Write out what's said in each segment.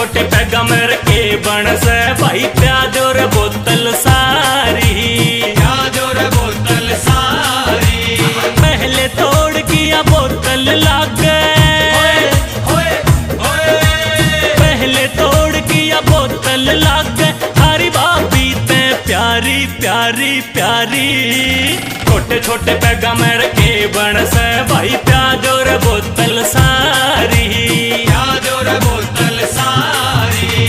छोटे पैगा में रखे बन से भाई प्याज और बोतल सारी, प्याज और बोतल सारी। पहले तोड़ किया बोतल लागे, पहले तोड़ किया बोतल लागे, हरी भाभी ते प्यारी प्यारी प्यारी। छोटे छोटे पैगा में रखे बन से भाई प्याज और बोतल सारी, प्याज और बोतल सारी।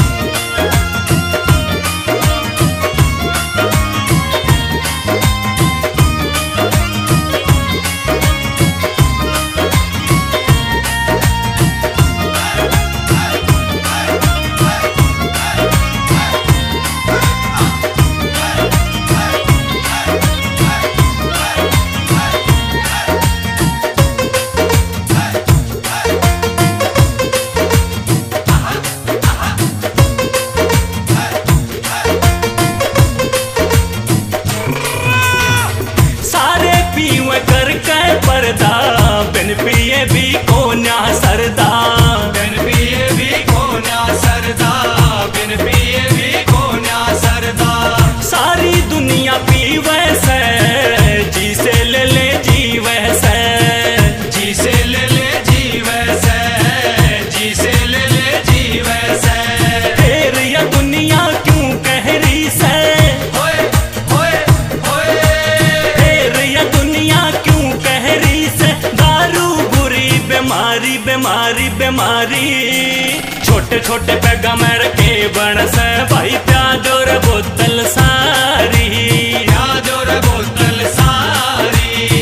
पर्दा बिन पिए भी कोन्या सरदा, बिन पिए भी कोन्या सरदा, बिन पिए भी कोन्या सरदा। सारी दुनिया पी वैसे, जी से ले ले जी वैसे, जी से ले ले जी वैसे, जी से ले ले जी वैसे। फिर यह दुनिया क्यों कह रही से, होए होए होए। फिर यह दुनिया क्यों कह रही से, दारू बुरी बीमारी बीमारी बीमारी। छोटे छोटे पैगा में रखे बन से भाई प्याज और बोतल सारी, प्याज और बोतल सारी।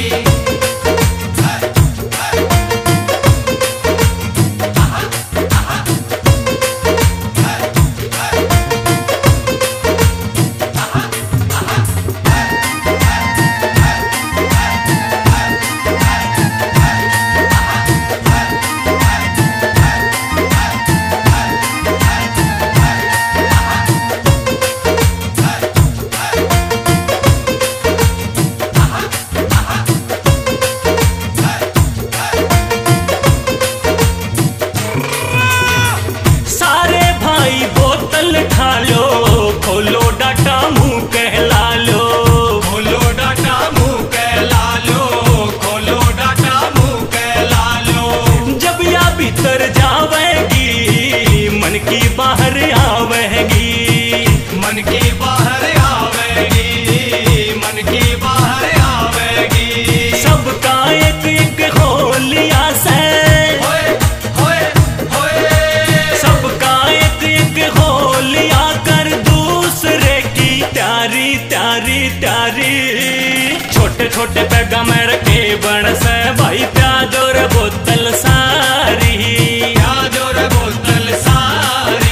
सारे भाई बोतल खा लो, खोलो डाटा मुंह कहला लो, खोलो डाटा मुंह कहला लो, खोलो डाटा मुंह कहला लो। जब या भीतर जावेगी मन की बाहर आवेगी, मन की बाहर आवेगी, मन की बाहर आवेगी। सबका एक एक होलिया से, होए होए होए। सबका एक एक होलिया कर दूसरे की प्यारी प्यारी प्यारी। छोटे छोटे पैगा में रखे बन से भाई प्याज और बोतल सारी, प्याज और बोतल सारी।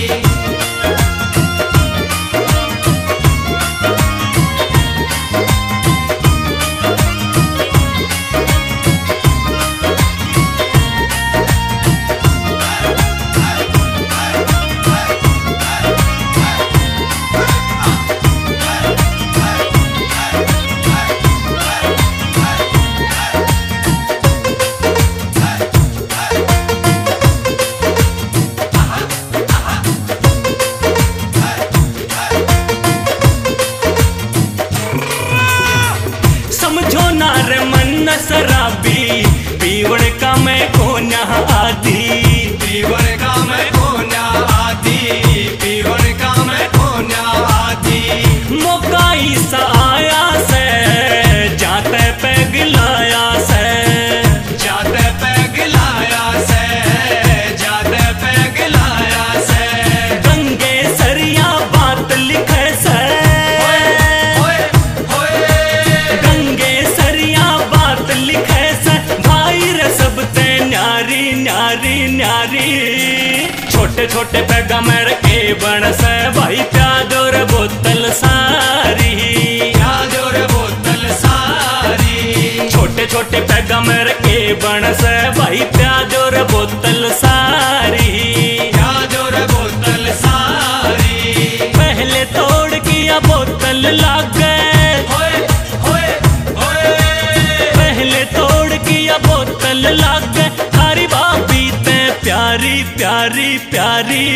समझो ना रे मन शराबी, पीवड़ का मैं कोन्या आदि, पीवड़ का मैं कोन्या आदि, पीवड़ का मैं कोन्या आदि। मौका ईसा आया से, जाते पैग लाया से, जाते पैग लाया से, जाते पैग लाया से। गंगे सरिया बात लिखे से, होए होए। गंगे सरिया बात लिखे से, भाई रे सब ते न्यारी न्यारी न्यारी। छोटे छोटे पैगा में रखे बन से भाई प्याज और बोतल सारी, प्याज और बोतल सारी। छोटे छोटे पैगा में रखे बन से भाई प्याज और बोतल सारी, प्याज और बोतल सारी। पहले तोड़ किया बोतल लागे, होए होए होए। पहले तोड़ किया बोतल लागे, हरी भाभी ते प्यारी प्यारी प्यारी प्यारी।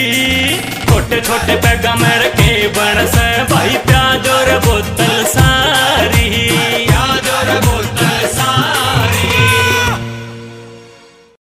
छोटे छोटे पैगा में रखे बनस भाई प्याज और बोतल सारी।